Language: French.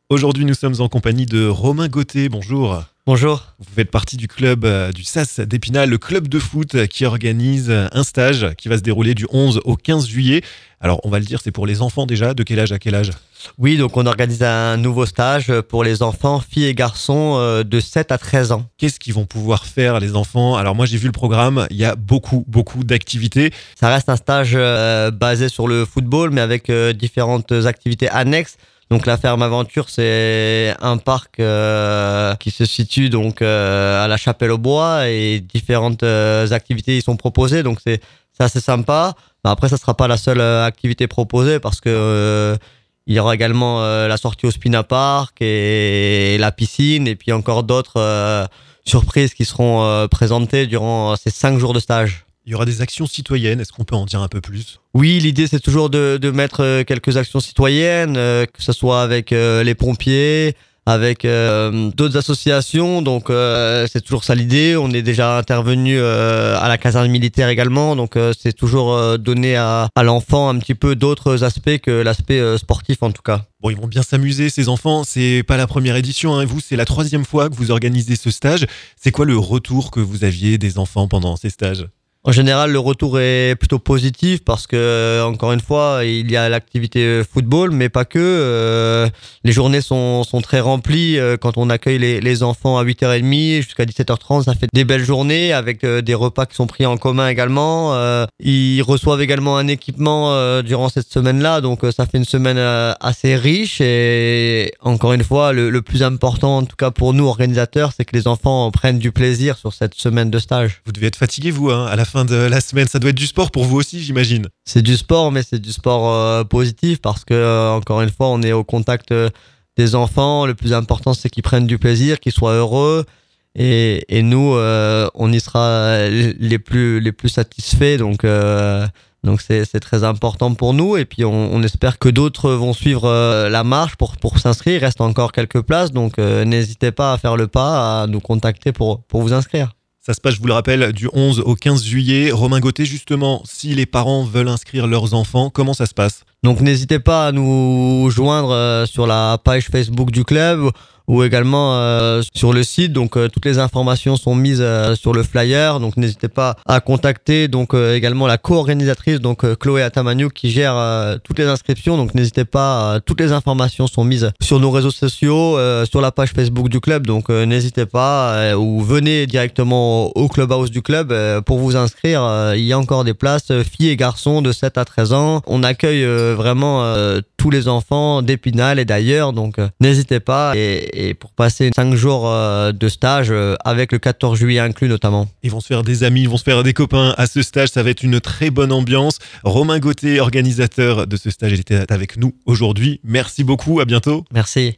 Aujourd'hui, nous sommes en compagnie de Romain Gauthier. Bonjour. Bonjour. Vous faites partie du club du SAS d'Épinal, le club de foot qui organise un stage qui va se dérouler du 11 au 15 juillet. Alors, on va le dire, c'est pour les enfants déjà. De quel âge à quel âge ? Oui, donc on organise un nouveau stage pour les enfants, filles et garçons de 7 à 13 ans. Qu'est-ce qu'ils vont pouvoir faire, les enfants ? Alors, moi, j'ai vu le programme. Il y a beaucoup d'activités. Ça reste un stage basé sur le football, mais avec différentes activités annexes. Donc la ferme aventure, c'est un parc qui se situe donc à la Chapelle-aux-Bois et différentes activités y sont proposées. Donc c'est assez sympa. Après, ça sera pas la seule activité proposée parce que il y aura également la sortie au Spina Park et la piscine et puis encore d'autres surprises qui seront présentées durant ces 5 jours de stage. Il y aura des actions citoyennes. Est-ce qu'on peut en dire un peu plus ? Oui, l'idée c'est toujours de mettre quelques actions citoyennes, que ce soit avec les pompiers, avec d'autres associations. Donc c'est toujours ça l'idée. On est déjà intervenu à la caserne militaire également. Donc c'est toujours donner à l'enfant un petit peu d'autres aspects que l'aspect sportif en tout cas. Bon, ils vont bien s'amuser, ces enfants. C'est pas la première édition, hein. Vous, c'est la 3e fois que vous organisez ce stage. C'est quoi le retour que vous aviez des enfants pendant ces stages ? En général, le retour est plutôt positif parce que, encore une fois, il y a l'activité football, mais pas que. Les journées sont très remplies. Quand on accueille les enfants à 8h30 jusqu'à 17h30, ça fait des belles journées avec des repas qui sont pris en commun également. Ils reçoivent également un équipement durant cette semaine-là, donc ça fait une semaine assez riche. Et encore une fois, le plus important, en tout cas pour nous organisateurs, c'est que les enfants prennent du plaisir sur cette semaine de stage. Vous devez être fatigué, vous, hein, à la fin de la semaine. Ça doit être du sport pour vous aussi, j'imagine. C'est du sport, mais c'est du sport positif parce que, encore une fois, on est au contact des enfants. Le plus important, c'est qu'ils prennent du plaisir, qu'ils soient heureux. Et nous, on y sera les plus satisfaits. Donc c'est très important pour nous. Et puis, on espère que d'autres vont suivre la marche pour s'inscrire. Il reste encore quelques places. Donc, n'hésitez pas à faire le pas, à nous contacter pour vous inscrire. Ça se passe, je vous le rappelle, du 11 au 15 juillet. Romain Gauthier, justement, si les parents veulent inscrire leurs enfants, comment ça se passe ? Donc n'hésitez pas à nous joindre sur la page Facebook du club ou également sur le site. Donc toutes les informations sont mises sur le flyer. Donc n'hésitez pas à contacter donc également la co-organisatrice donc Chloé Atamaniou qui gère toutes les inscriptions. Donc n'hésitez pas, toutes les informations sont mises sur nos réseaux sociaux, sur la page Facebook du club. Donc n'hésitez pas ou venez directement au clubhouse du club pour vous inscrire. Il y a encore des places filles et garçons de 7 à 13 ans. On accueille vraiment tous les enfants d'Épinal et d'ailleurs, donc n'hésitez pas et pour passer 5 jours de stage avec le 14 juillet inclus notamment. Ils vont se faire des amis, ils vont se faire des copains à ce stage, ça va être une très bonne ambiance. Romain Gauthier, organisateur de ce stage, il était avec nous aujourd'hui. Merci beaucoup, à bientôt. Merci.